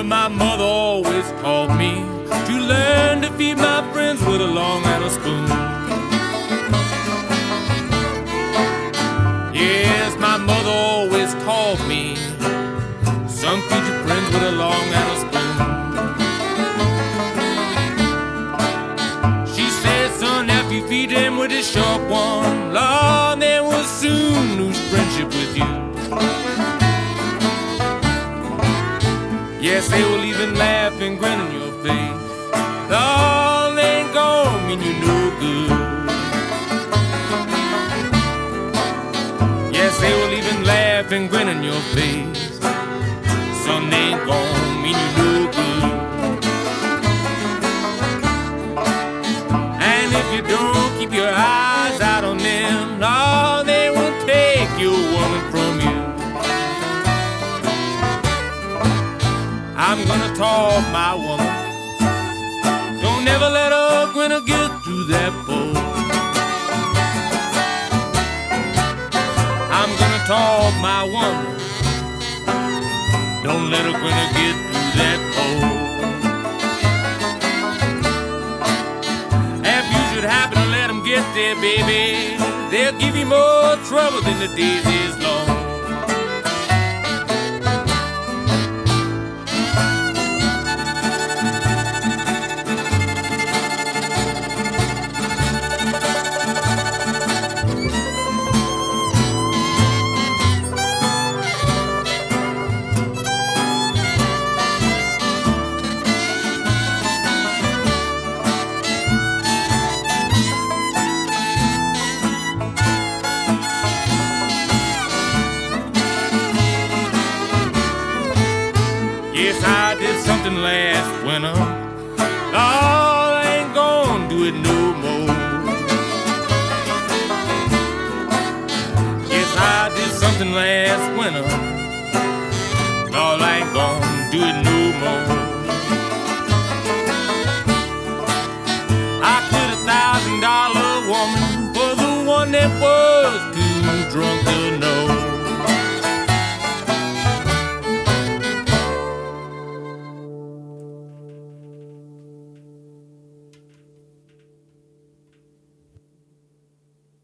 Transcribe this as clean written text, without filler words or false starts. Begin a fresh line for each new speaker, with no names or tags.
Well, my mother always taught me to learn to feed my friends with a long and a spoon. Yes, my mother always taught me, son, feed your friends with a long and a spoon. She said, son, after you feed them with a sharp one, Lord, they will soon lose friendship with you. Yes, they will even laugh and grin in your face. Lord, they ain't gonna mean you no good. Yes, they will even laugh and grin in your face. Son, they ain't gonna mean you no good. And if you don't keep your eyes out on them, Lord, they will take your woman from you. I'm gonna talk my woman. Don't never let her grin or get through that pole. I'm gonna talk my woman. Don't let her grin or get through that pole. If you should happen to let them get there, baby, they'll give you more trouble than the days is long. Yes, I did something last winter. Lord, I ain't gonna do it no more. Yes, I did something last winter. Lord, I ain't gonna do it no more. I quit $1,000 woman for the one that was